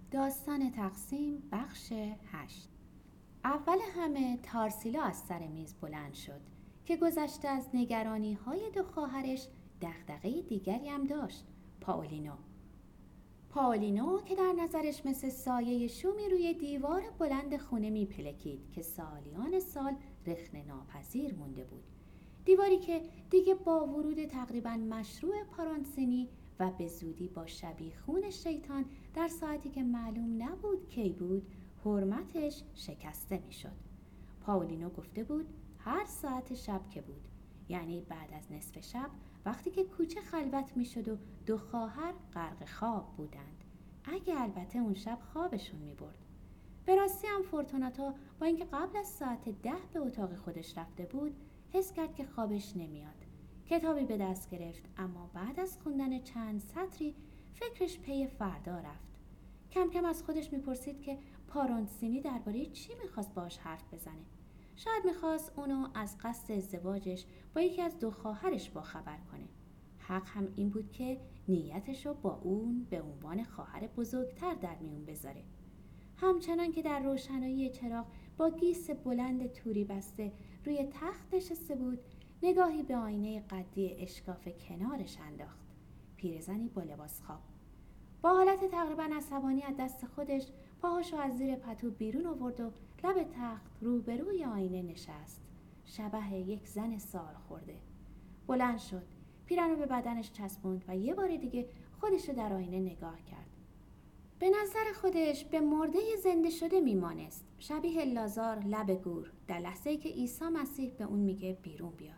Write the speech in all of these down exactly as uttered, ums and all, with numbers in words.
داستان تقسیم بخش هشت. اول همه تارسیلا از سر میز بلند شد که گذشته از نگرانی های دو خواهرش دغدغه دیگری هم داشت. پائولینو پائولینو که در نظرش مثل سایه شومی روی دیوار بلند خونه میپلکید که سالیان سال رخنه ناپذیر مونده بود. دیواری که دیگه با ورود تقریباً مشروع پارانسینی و به زودی با شبیخون شیطان در ساعتی که معلوم نبود کی بود حرمتش شکسته میشد. پائولینو گفته بود هر ساعت شب که بود، یعنی بعد از نصف شب وقتی که کوچه خلوت میشد و دو خواهر غرق خواب بودند، اگه البته اون شب خوابشون میبرد. به راستی هم فورتوناتا با اینکه قبل از ساعت ده به اتاق خودش رفته بود حس کرد که خوابش نمیاد. کتابی به دست گرفت، اما بعد از خوندن چند سطری فکرش پی فردا رفت. کم کم از خودش میپرسید که پارانسینی درباره چی میخواست باش حرف بزنه. شاید میخواست اونو از قصد ازدواجش با یکی از دو خواهرش باخبر کنه. حق هم این بود که نیتشو با اون به عنوان خواهر بزرگتر در میون بذاره. همچنان که در روشنایی چراغ با گیس بلند توری بسته روی تخت نشسته بود، نگاهی به آینه قدی اشکاف کنارش انداخت. پیرزنی با لباس خواب. با حالت تقریباً عصبانی از دست خودش پاهاشو از زیر پتو بیرون آورد و لب تخت روبروی آینه نشست. شبح یک زن سال خورده. بلند شد، پیرن رو به بدنش چسبوند و یه بار دیگه خودشو در آینه نگاه کرد. به نظر خودش به مرده زنده شده میمانست، شبیه لازار لب گور، در لحظه‌ای که عیسی مسیح به اون میگه بیرون بیا.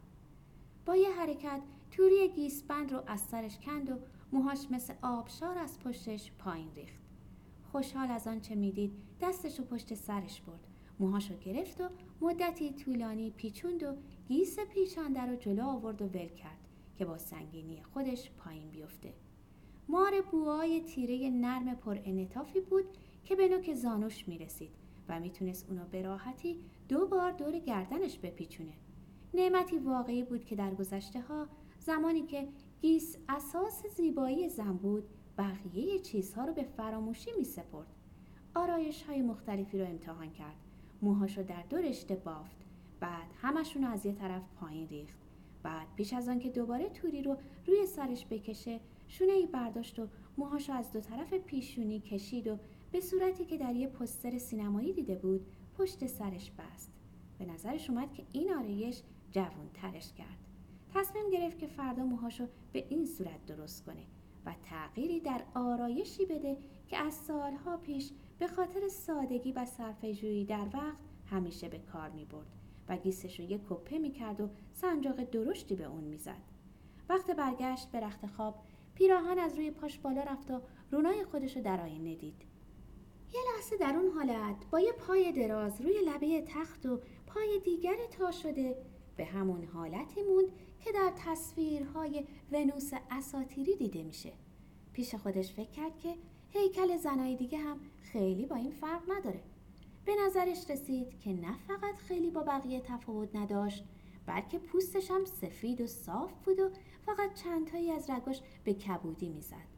با یه حرکت توری گیسبند رو از سرش کند و موهاش مثل آبشار از پشتش پایین ریخت. خوشحال از آن چه میدید دستشو پشت سرش برد، موهاشو گرفت و مدتی طولانی پیچوند و گیس پیچانده رو جلو آورد و ول کرد که با سنگینی خودش پایین بیفته. مار بوهای تیره نرم پر انعطافی بود که به نوک زانوش میرسید و میتونست اونو به راحتی دو بار دور گردنش بپیچونه. نعمتی واقعی بود که در گذشته ها، زمانی که گیس اساس زیبایی زن بود، بقیه چیزها رو به فراموشی می سپرد. آرایش های مختلفی رو امتحان کرد. موهاشو در دو رشته بافت. بعد همشون رو از یه طرف پایین ریخت. بعد پیش از آن که دوباره توری رو روی سرش بکشه، شونه ای برداشت و موهاشو از دو طرف پیشونی کشید و به صورتی که در یه پوستر سینمایی دیده بود پشت سرش بست. به نظرش اومد که این آرایش جوان ترش کرد. تصمیم گرفت که فردا موهاشو به این صورت درست کنه و تغییری در آرایشی بده که از سالها پیش به خاطر سادگی و صرفه‌جویی در وقت همیشه به کار می برد و گیسشو یک کپه می کرد و سنجاق درشتی به اون می زد. وقت برگشت به رخت خواب، پیراهن از روی پاش بالا رفت و رونای خودشو در آینه دید. یه لحظه در اون حالت با یه پای دراز روی لبه تخت و پای دیگر تا شده به همون حالتی موند که در تصویرهای ونوس اساطیری دیده میشه. پیش خودش فکر کرد که هیکل زنای دیگه هم خیلی با این فرق نداره. به نظرش رسید که نه فقط خیلی با بقیه تفاوت نداشت، بلکه پوستش هم سفید و صاف بود و فقط چند تایی از رگاش به کبودی میزد.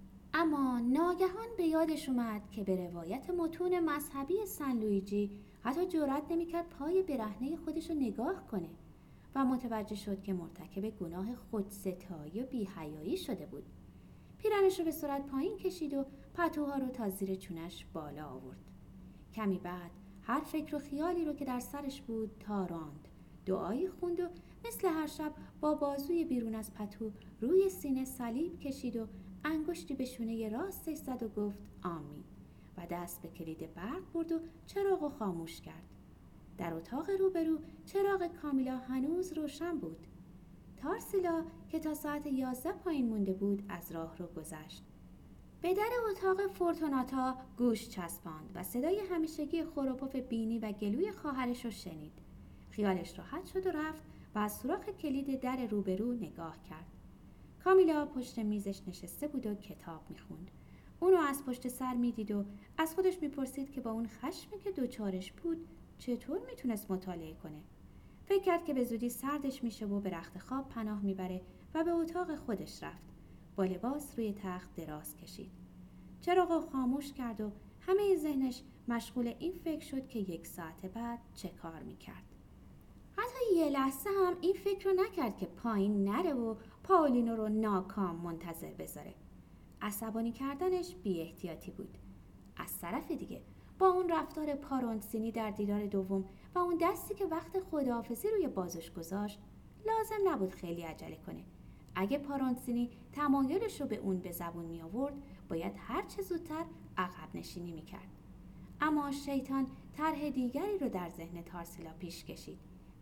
اما ناگهان به یادش اومد که به روایت متون مذهبی سن لویجی حتی جرئت نمی‌کرد پای برهنه خودش رو نگاه کنه و متوجه شد که مرتکب گناه خودستایی و بی‌حیایی شده بود. پیرنش رو به سرعت پایین کشید و پتوها رو تا زیر چونش بالا آورد. کمی بعد هر فکر و خیالی رو که در سرش بود تاراند، دعایی خوند و مثل هر شب با بازوی بیرون از پتو روی سینه صلیب کشید و انگشتی به شونه راستش زد و گفت آمین و دست به کلید برق برد و چراغو خاموش کرد. در اتاق روبرو چراغ کامیلا هنوز روشن بود. تارسیلا که تا ساعت یازده پایین مونده بود از راه رو گذشت. به در اتاق فورتوناتا گوش چسباند و صدای همیشگی خروپف بینی و گلوی خواهرش رو شنید. خیالش راحت شد و رفت و از سوراخ کلید در روبرو نگاه کرد. کامیلا پشت میزش نشسته بود و کتاب میخوند. اونو از پشت سر میدید و از خودش میپرسید که با اون خشمی که دوچارش بود چطور میتونست مطالعه کنه. فکر کرد که به زودی سردش میشه و به رخت خواب پناه میبره و به اتاق خودش رفت. با لباس روی تخت دراز کشید. چراغ رو خاموش کرد و همه ذهنش مشغول این فکر شد که یک ساعت بعد چه کار میکرد. حتی یه لحظه هم این فکر رو نکرد که پایین نره و پاولینو رو ناکام منتظر بذاره. عصبانی کردنش بی احتیاطی بود. از طرف دیگه با اون رفتار پارونسینی در دیدار دوم و اون دستی که وقت خداحافظی روی بازش گذاشت، لازم نبود خیلی عجله کنه. اگه پارونسینی تمایلش رو به اون به زبون می آورد، باید هر چه زودتر عقب نشینی می کرد. اما شیطان طرح دیگری رو در ذهن تارسیلا پیش کشید.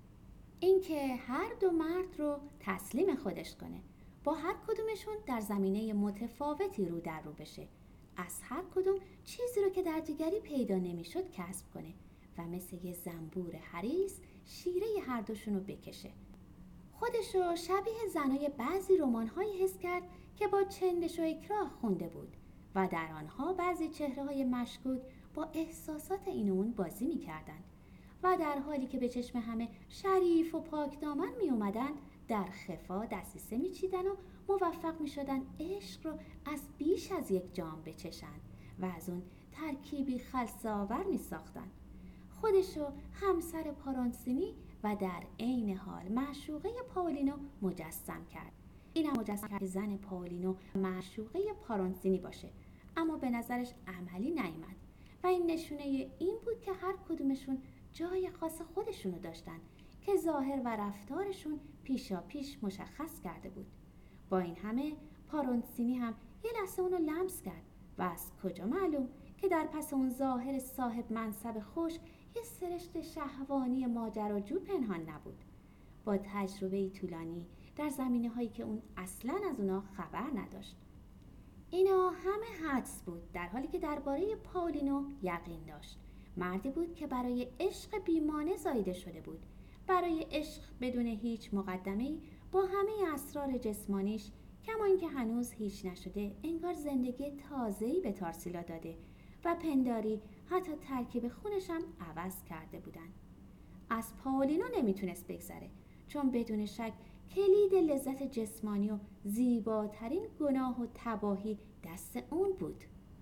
اینکه هر دو مرد رو تسلیم خودش کنه، با هر کدومشون در زمینه متفاوتی رو در رو بشه، از هر کدوم چیزی رو که در دیگری پیدا نمیشد کسب کنه و مثل یه زنبور حریص شیره هر دوشون رو بکشه. خودش رو شبیه زنای بعضی رمان‌هایی حس کرد که با چندش و اکراه خونده بود و در آنها بعضی چهره‌های مشکوک با احساسات این و اون بازی می‌کردند و در حالی که به چشم همه شریف و پاکدامن می اومدن، در خفا دستیسه می چیدن و موفق می شدن عشق رو از بیش از یک جام بچشن و از اون ترکیبی خلسه‌آور می ساختن. خودشو همسر پارونسینی و در عین حال معشوقه پاولینو مجسم کرد. اینم مجسم کرد که زن پاولینو معشوقه پارونسینی باشه، اما به نظرش عملی نیامد و این نشونه این بود که هر کدومشون جای خاص خودشونو داشتن که ظاهر و رفتارشون پیشا پیش مشخص کرده بود. با این همه پارونسینی هم یه لحظه اونو لمس کرد و از کجا معلوم که در پس اون ظاهر صاحب منصب خوش یه سرشت شهوانی ماجراجو پنهان نبود. با تجربه طولانی در زمینه هایی که اون اصلاً از اونا خبر نداشت. اینا همه حدس بود، در حالی که درباره پاولینو یقین داشت. مردی بود که برای عشق بیمانه زایده شده بود، برای عشق بدون هیچ مقدمه‌ای با همه اسرار جسمانیش، کما اینکه هنوز هیچ نشده، انگار زندگی تازه‌ای به تارسیلا داده و پنداری حتی ترکیب خونش هم عوض کرده بودن. از پاولینو نمیتونست بگذره، چون بدون شک کلید لذت جسمانی و زیباترین گناه و تباهی دست اون بود.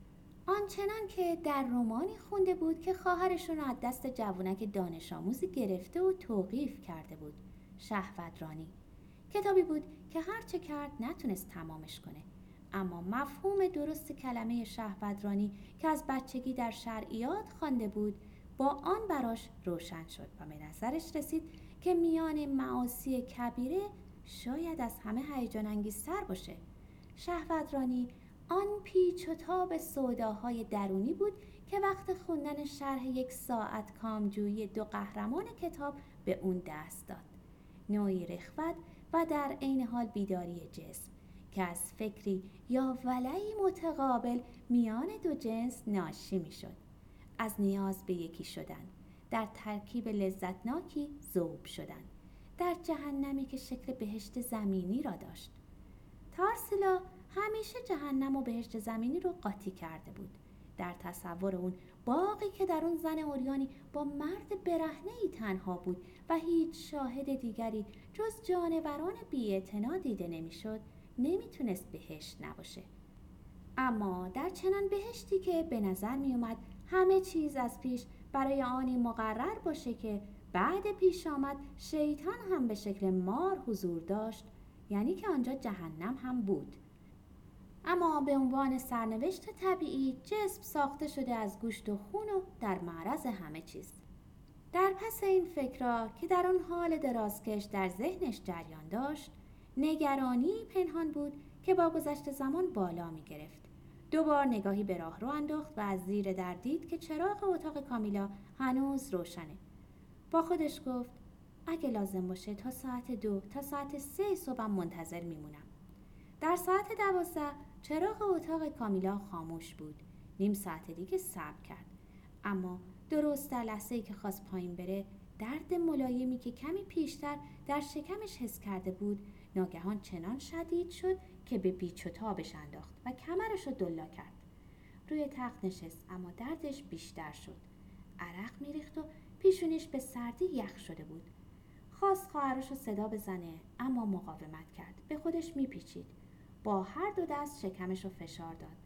آنچنان که در رمانی خونده بود که خواهرشون رو از دست جوونک دانش آموزی گرفته و توقیف کرده بود. شهوترانی کتابی بود که هرچه کرد نتونست تمامش کنه، اما مفهوم درست کلمه شهوترانی که از بچگی در شرعیات خوانده بود با آن براش روشن شد و به نظرش رسید که میان معاصی کبیره شاید از همه هیجان انگیزتر باشه. شهوترانی آن پیچ و تاب سوداهای درونی بود که وقت خوندن شرح یک ساعت کامجویی دو قهرمان کتاب به اون دست داد. نوعی رخوت و در عین حال بیداری جسم که از فکری یا ولعی متقابل میان دو جنس ناشی می شد. از نیاز به یکی شدن، در ترکیب لذتناکی ذوب شدن، در جهنمی که شکل بهشت زمینی را داشت. تارسیلا همیشه جهنم و بهشت زمینی رو قاطی کرده بود. در تصور اون باغی که در اون زن عریانی با مرد برهنه‌ای تنها بود و هیچ شاهد دیگری جز جانوران بی‌اعتنا دیده نمی‌شد، نمیتونست بهشت نباشه. اما در چنان بهشتی که به نظر می اومد همه چیز از پیش برای آنی مقرر باشه که بعد پیش آمد شیطان هم به شکل مار حضور داشت، یعنی که آنجا جهنم هم بود. اما به عنوان سرنوشت طبیعی جسم ساخته شده از گوشت و خون و در معرض همه چیز. در پس این فکرها که در آن حال درازکش در ذهنش جریان داشت، نگرانی پنهان بود که با گذشت زمان بالا می گرفت. دوبار نگاهی به راه رو انداخت و از زیر در دید که چراغ اتاق کامیلا هنوز روشنه. با خودش گفت اگه لازم باشه تا ساعت دو تا ساعت سه صبح منتظر میمونم. در ساعت دوازده چراغ اتاق کامیلا خاموش بود. نیم ساعت دیگه صبر کرد، اما درست در لحظه‌ای که خواست پایین بره، درد ملایمی که کمی پیشتر در شکمش حس کرده بود ناگهان چنان شدید شد که به بیچ و تابش انداخت و کمرش رو دلا کرد. روی تخت نشست، اما دردش بیشتر شد. عرق میریخت و پیشونیش به سردی یخ شده بود. خواست خواهرش رو صدا بزنه، اما مقاومت کرد. به خودش میپیچید. با هر دو دست شکمش رو فشار داد.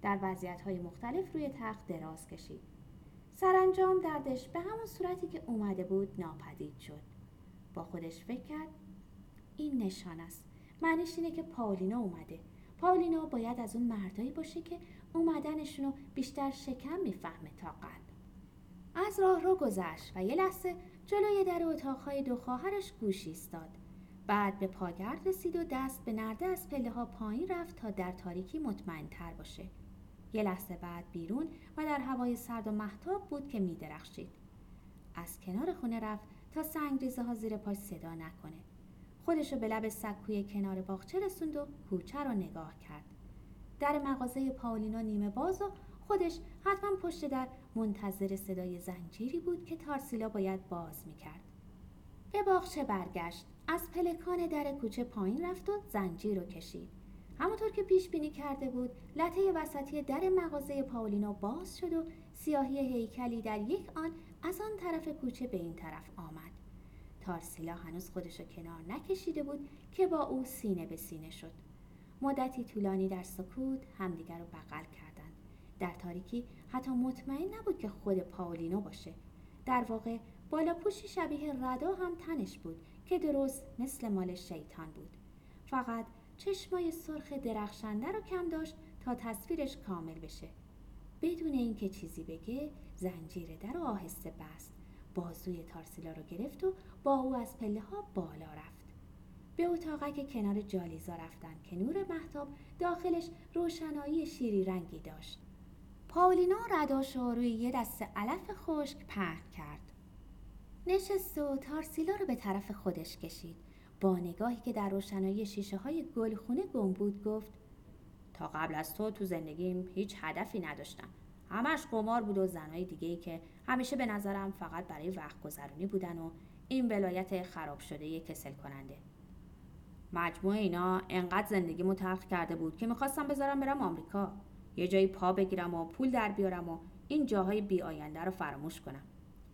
در وضعیت‌های مختلف روی تخت دراز کشید. سرانجام دردش به همون صورتی که اومده بود ناپدید شد. با خودش فکر کرد این نشان است. معنیش اینه که پائولینا اومده. پائولینا باید از اون مردایی باشه که اومدنشونو بیشتر شکم میفهمه تا قلب. از راه رو گذشت و یه لحظه جلوی در اتاقهای دو خواهرش گوش ایستاد. بعد به پاگرد رسید و دست به نرده از پله ها پایین رفت تا در تاریکی مطمئن تر باشه. یه لحظه بعد بیرون و در هوای سرد و مهتاب بود که می درخشید. از کنار خونه رفت تا سنگریزه ها زیر پاش صدا نکنه. خودشو به لب سکوی کنار باغچه رسوند و کوچه رو نگاه کرد. در مغازه پائولینا نیمه باز و خودش حتما پشت در منتظر صدای زنجیری بود که تارسیلا باید باز میکرد. به باغچه برگشت. از پلکان در کوچه پایین رفت و زنجیر رو کشید. همونطور که پیش بینی کرده بود لثه وسطی در مغازه پائولینا باز شد و سیاهی هیکلی در یک آن از آن طرف کوچه به این طرف آمد. تارسیلا هنوز خودشو کنار نکشیده بود که با او سینه به سینه شد. مدتی طولانی در سکوت همدیگر رو بغل کردند. در تاریکی حتی مطمئن نبود که خود پائولینا باشه. در واقع بالاپوشی شبیه ردا هم تنش بود که درست مثل مال شیطان بود. فقط چشمای سرخ درخشنده رو کم داشت تا تصویرش کامل بشه. بدون اینکه چیزی بگه زنجیر در رو آهسته بست. بازوی تارسیلا رو گرفت و با او از پله ها بالا رفت. به اتاقک کنار جالیزا رفتن که نور مهتاب داخلش روشنایی شیری رنگی داشت. پائولینا رداشو روی یه دسته علف خشک پهن کرد. نشست و تارسیلا رو به طرف خودش کشید. با نگاهی که در روشنایی شیشه های گلخونه گم بود گفت تا قبل از تو تو زندگیم هیچ هدفی نداشتم. همش قمار بود و زنای دیگه‌ای که همیشه به نظرم فقط برای وقت گذرونی بودن و این ولایت خراب شده کسل کننده. مجموع اینا انقدر زندگیمو تلخ کرده بود که میخواستم بذارم برم آمریکا. یه جایی پا بگیرم و پول در بیارم و این جاهای بی آینده رو فراموش کنم.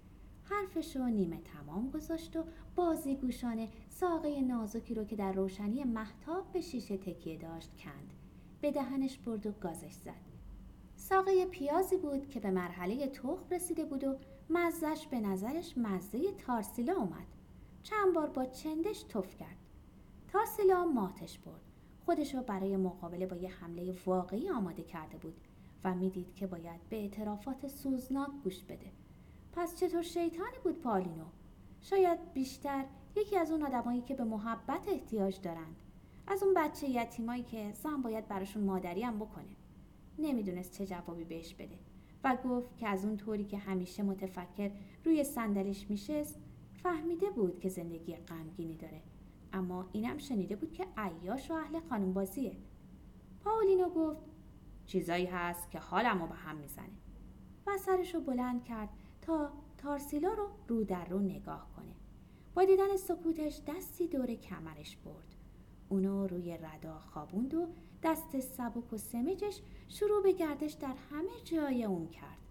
حرفشو نیمه تمام گذاشت و بازیگوشانه ساقه نازکی رو که در روشنی مهتاب به شیشه تکیه داشت کند. به دهنش برد و گازش زد. ساقه پیازی بود که به مرحله تخم رسیده بود و مزهش به نظرش مزه تارسیلا اومد. چند بار با چندش تف کرد. تارسیلا ماتش برد. خودشو برای مقابله با یه حمله واقعی آماده کرده بود و میدید که باید به اعترافات سوزناک گوش بده. پس چطور شیطانی بود پائولینا؟ شاید بیشتر یکی از اون آدمایی که به محبت احتیاج دارند. از اون بچه یتیمایی که زن باید براشون مادری هم بکنه. نمیدونست چه جوابی بهش بده و گفت که از اون طوری که همیشه متفکر روی صندلیش میشست فهمیده بود که زندگی غمگینی داره، اما اینم شنیده بود که عیاش و اهل خانمبازیه. پائولینا گفت چیزایی هست که حالمو به هم میزنه و سرشو بلند کرد تا تارسیلا رو رو در رو نگاه کنه. با دیدن سکوتش دستی دور کمرش برد. اونو روی ردا خوابوند و دست سبک و سمجش شروع به گردش در همه جای اون کرد.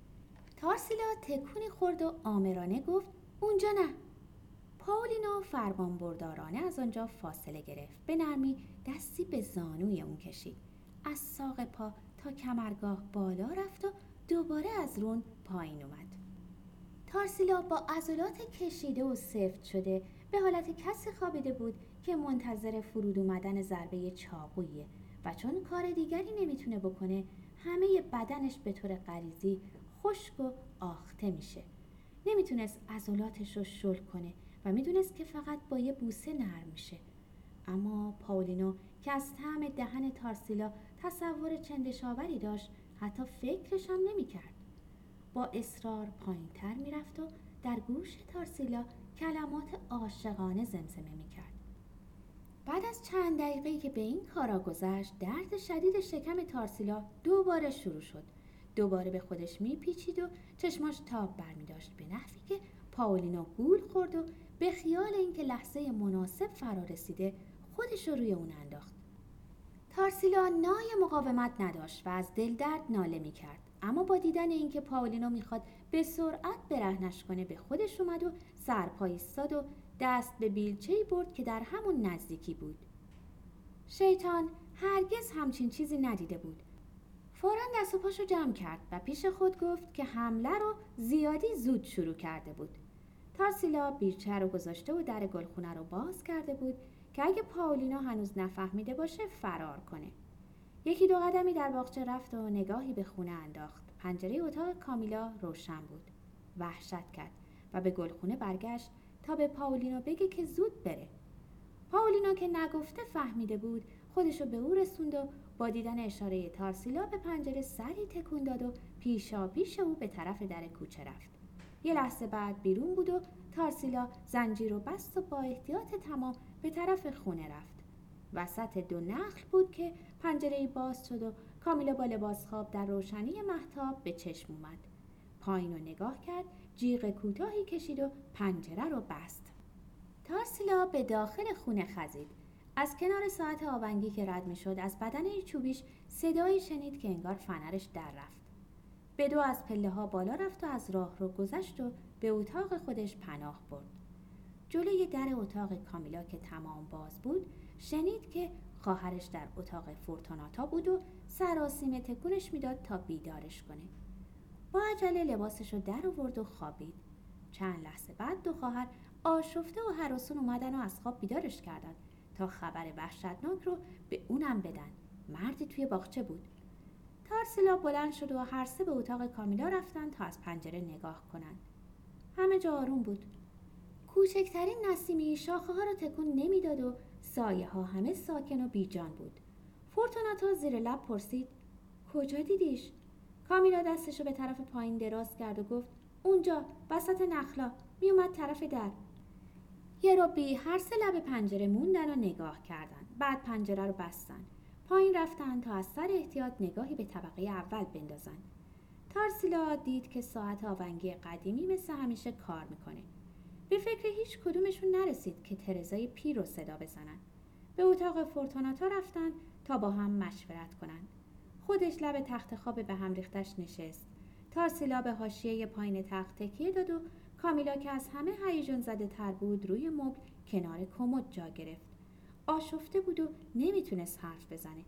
تارسیلا تکونی خورد و آمرانه گفت اونجا نه. پائولینا فرمانبردارانه از آنجا فاصله گرفت. به نرمی دستی به زانوی اون کشید. از ساق پا تا کمرگاه بالا رفت و دوباره از رون پایین اومد. تارسیلا با عضلات کشیده و سفت شده به حالت کسی خوابیده بود که منتظر فرود اومدن ضربه چاقویه و چون کار دیگری نمیتونه بکنه همه بدنش به طور غریزی خشک و آخته میشه. نمیتونست عضلاتش رو شل کنه و میدونست که فقط با یه بوسه نرم میشه. اما پائولینا که از طعم دهن تارسیلا تصور چندشاوری داشت حتی فکرش هم نمیکرد. با اصرار پایین تر میرفت و در گوش تارسیلا کلمات عاشقانه زمزمه میکرد. بعد از چند دقیقه‌ای که به این کارا گذشت درد شدید شکم تارسیلا دوباره شروع شد. دوباره به خودش میپیچید و چشماش تاب برمی داشت به نحوی که پائولینا گول خورد و به خیال اینکه لحظه مناسب فرا رسیده خودش رو روی اون انداخت. تارسیلا نای مقاومت نداشت و از دل درد ناله میکرد، اما با دیدن اینکه پائولینا میخواد به سرعت برهنش کنه به خودش اومد و سرپا ایستاد و دست به بیلچه‌ای برد که در همون نزدیکی بود. شیطان هرگز همچین چیزی ندیده بود. فوراً دست و پاشو جمع کرد و پیش خود گفت که حمله رو زیادی زود شروع کرده بود. تارسیلا بیرچه رو گذاشته و در گلخونه رو باز کرده بود که اگه پائولینا هنوز نفهمیده باشه فرار کنه. یکی دو قدمی در باغچه رفت و نگاهی به خونه انداخت. پنجره اتاق کامیلا روشن بود. وحشت کرد و به گلخونه برگشت تا به پائولینا بگه که زود بره. پائولینا که نگفته فهمیده بود، خودشو به او رسوند و با دیدن اشاره تارسیلا به پنجره سری تکون داد و پیشا پیش او به طرف در کوچه رفت. یه لحظه بعد بیرون بود و تارسیلا زنجیر رو بست و با احتیاط تمام به طرف خونه رفت. وسط دو نخل بود که پنجره باز شد و کامیلا با لباس خواب در روشنی مهتاب به چشم اومد. پایین رو نگاه کرد، جیغ کوتاهی کشید و پنجره رو بست. تارسیلا به داخل خونه خزید. از کنار ساعت آونگی که رد می شد از بدنه چوبیش صدایی شنید که انگار فنرش در رفت. به دو از پله ها بالا رفت و از راه رو گذشت و به اتاق خودش پناه برد. جلوی در اتاق کامیلا که تمام باز بود شنید که خواهرش در اتاق فورتوناتا بود و سراسیمه تکونش میداد تا بیدارش کنه. با عجله لباسش رو در آورد و خوابید. چند لحظه بعد دو خواهر آشفته و هراسون اومدن و از خواب بیدارش کردن تا خبر وحشتناک رو به اونم بدن. مردی توی باغچه بود. تارسیلا بلند شد و هر سه به اتاق کامیلا رفتن تا از پنجره نگاه کنن. همه جا آروم بود. کوچکترین نسیمی شاخه ها رو تکون نمیداد و سایه ها همه ساکن و بیجان بود. فورتوناتا زیر لب پرسید: کجا دیدیش؟ کامیلا دستشو به طرف پایین دراز کرد و گفت: اونجا وسط نخلا، می اومد طرف در. یه ربی هر سه لب پنجره موندن و نگاه کردن. بعد پنجره رو بستن. پایین رفتن تا از سر احتیاط نگاهی به طبقه اول بندازن. تارسیلا دید که ساعت آونگی قدیمی مثل همیشه کار میکنه. به فکر هیچ کدومشون نرسید که ترزای پیر رو صدا بزنن. به اتاق فورتوناتا رفتن تا با هم مشورت کنن. خودش لب تخت خواب به هم ریختش نشست. تارسیلا به حاشیه پایین تخت تکیه داد و کامیلا که از همه هیجان زده تر بود روی مبل کنار کمد جا گرفت. آشفته بود و نمیتونست حرف بزنه.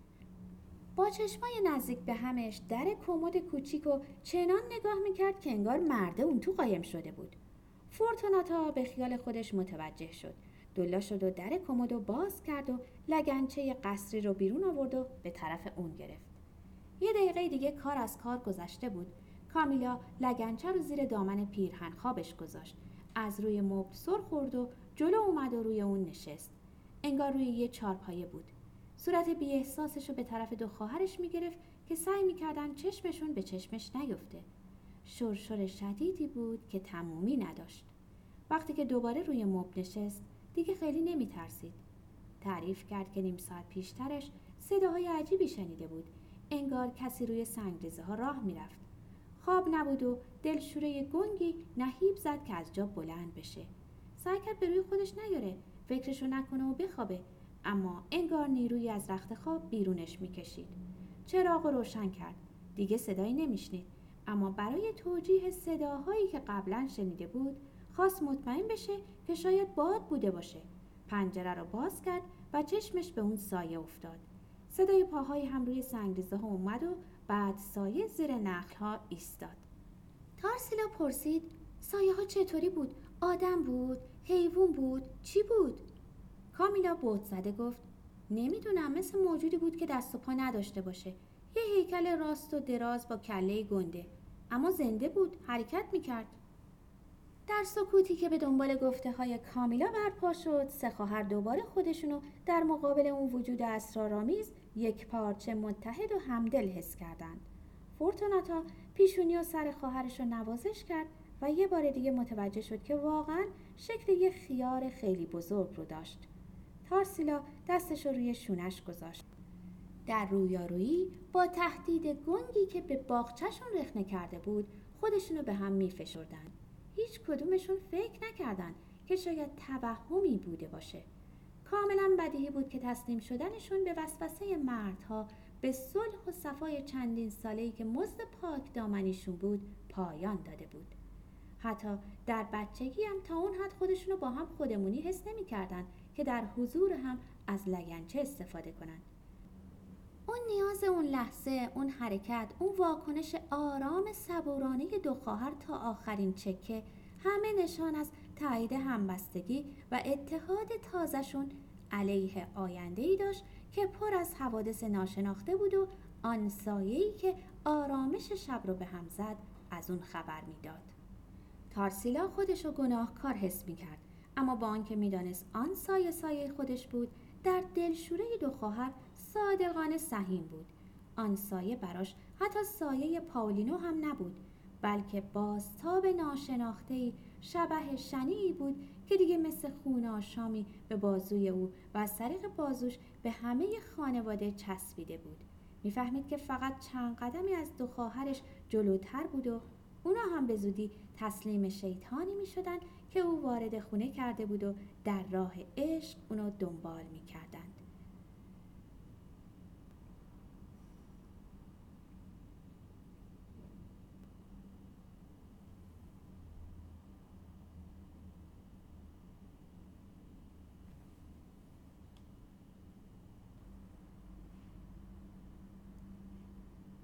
با چشمای نزدیک به همش در کمد کوچیک و چنان نگاه میکرد که انگار مرده اون تو قایم شده بود. فورتوناتا به خیال خودش متوجه شد. دلا شد و در کمدو باز کرد و لگنچه قصری رو بیرون آورد و به طرف اون گرفت. یه دقیقه دیگه کار از کار گذشته بود. کامیلا لگنچه رو زیر دامن پیرهن خوابش گذاشت. از روی مبل سر خورد و جلو اومد و روی اون نشست. انگار روی یه چارپایه بود. صورت بی احساسش رو به طرف دو خواهرش میگرفت که سعی میکردن چشمشون به چشمش نیفته. شرشر شدیدی بود که تمومی نداشت. وقتی که دوباره روی مبل نشست دیگه خیلی نمیترسید. تعریف کرد که نیم ساعت پیشترش صداهای عجیبی شنیده بود. انگار کسی روی سنگریزه ها راه میرفت. خواب نبود و دلشوره گنگی نهیب زد که از جا بلند بشه. سعی کرد به روی خودش نیاره، فکرشو نکنه و بخوابه، اما انگار نیرویی از رخت خواب بیرونش میکشید. چراغ رو روشن کرد. دیگه صدایی نمیشنید، اما برای توجیه صداهایی که قبلا شنیده بود خواست مطمئن بشه که شاید باد بوده باشه. پنجره رو باز کرد و چشمش به اون سایه افتاد. صدای پاهایی هم روی سنگریزه ها اومد و بعد سایه زیر نخل ها ایستاد. تارسیلا پرسید: سایه ها چطوری بود؟ آدم بود؟ حیوان بود؟ چی بود؟ کامیلا بهت زده گفت: نمیدونم، مثل موجودی بود که دست و پا نداشته باشه. یه هیکل راست و دراز با کله گنده، اما زنده بود، حرکت میکرد. در سکوتی که به دنبال گفته های کامیلا برپا شد، سه خواهر دوباره خودشونو در مقابل اون وجود اسرارآمیز یک پارچه متحد و همدل حس کردند. فورتوناتا پیشونی و سر خواهرش رو نوازش کرد و یه بار دیگه متوجه شد که واقعا شکل یه خیار خیلی بزرگ رو داشت. تارسیلا دستش رو روی شونش گذاشت. در رویارویی با تهدید گنگی که به باغچه‌شون رخنه کرده بود خودشونو به هم می‌فشردن. هیچ کدومشون فکر نکردن که شاید توهمی بوده باشه. کاملا بدیهی بود که تسلیم شدنشون به وسوسه مردها به صلح و صفای چندین ساله‌ای که مزد پاک دامنیشون بود پایان داده بود. حتی در بچگی هم تا اون حد خودشونو با هم خودمونی حس نمی‌کردن که در حضور هم از لگنچه استفاده کنن. اون نیاز اون لحظه، اون حرکت، اون واکنش آرام صبورانه دو خواهر تا آخرین چکه همه نشان از تایید همبستگی و اتحاد تازه‌شون علیه آینده‌ای داشت که پر از حوادث ناشناخته بود و آن سایه‌ای که آرامش شب رو به هم زد از اون خبر میداد. تارسیلا خودشو گناهکار حس می‌کرد، اما با آنکه می‌دانست آن سایه سایه خودش بود، در دلشوره دو خواهر صادقانه سهیم بود. آن سایه براش حتی سایه پاولینو هم نبود، بلکه بازتاب ناشناخته‌ای، شبح شنیعی بود که دیگه مثل خون آشامی به بازوی او و از طریق بازوش به همه خانواده چسبیده بود. میفهمید که فقط چند قدمی از دو خواهرش جلوتر بود و اونا هم به زودی تسلیم شیطانی می شدن که او وارد خونه کرده بود و در راه عشق اونو دنبال می کردن.